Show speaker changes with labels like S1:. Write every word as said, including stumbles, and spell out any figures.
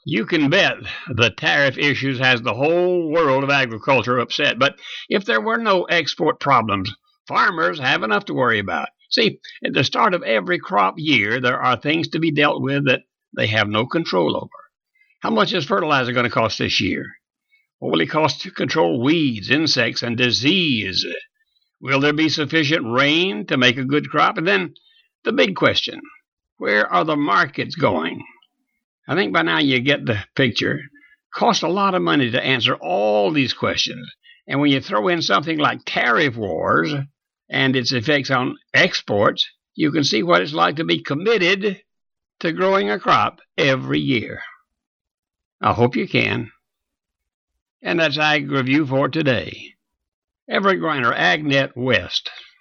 S1: You can bet the tariff issues has the whole world of agriculture upset. But if there were no export problems, farmers have enough to worry about. See, at the start of every crop year, there are things to be dealt with that they have no control over. How much is fertilizer going to cost this year? What will it cost to control weeds, insects, and disease? Will there be sufficient rain to make a good crop? And then the big question, where are the markets going? I think by now you get the picture. It costs a lot of money to answer all these questions. And when you throw in something like tariff wars and its effects on exports, you can see what it's like to be committed to growing a crop every year. I hope you can. And that's Ag Review for today. Everett Griner, AgNet West.